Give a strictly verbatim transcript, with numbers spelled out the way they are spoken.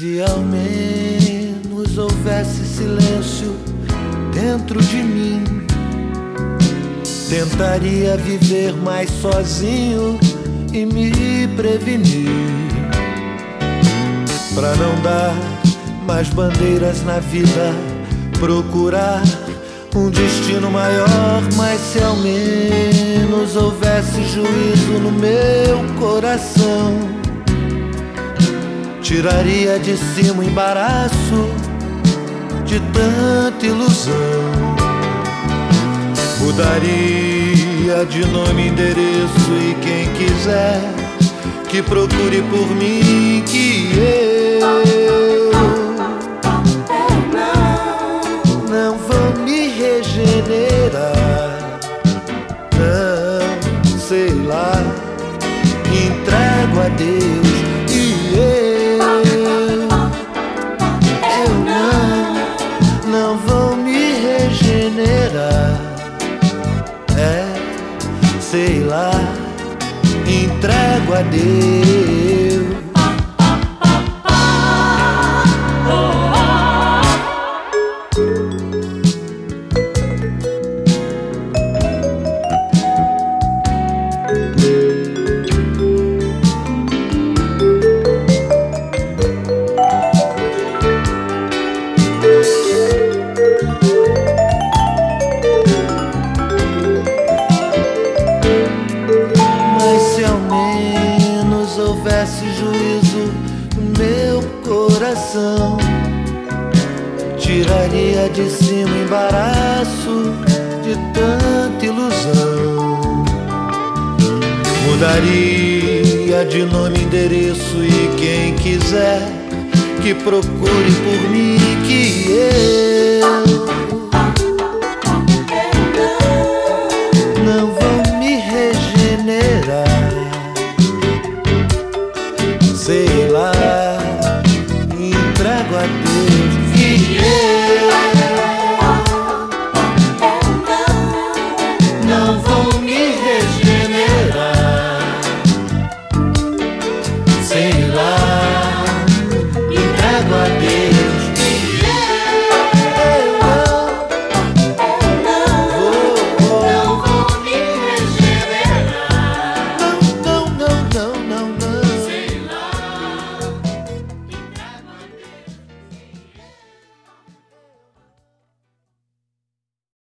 Se ao menos houvesse silêncio dentro de mim, tentaria viver mais sozinho e me prevenir, pra não dar mais bandeiras na vida, procurar um destino maior. Mas se ao menos houvesse juízo no meu coração, tiraria de cima o embaraço de tanta ilusão. Mudaria de nome, endereço, e quem quiser que procure por mim, que eu não vou me regenerar, não, sei lá, entrego a Deus. E eu, eu não, não vou me regenerar, é, sei lá, entrego a Deus. Houvesse juízo no meu coração, tiraria de cima o embaraço de tanta ilusão. Mudaria de nome, endereço, e quem quiser que procure por mim, que eu não vou me regenerar, sei lá, entrego a Deus. E eu não vou me regenerar,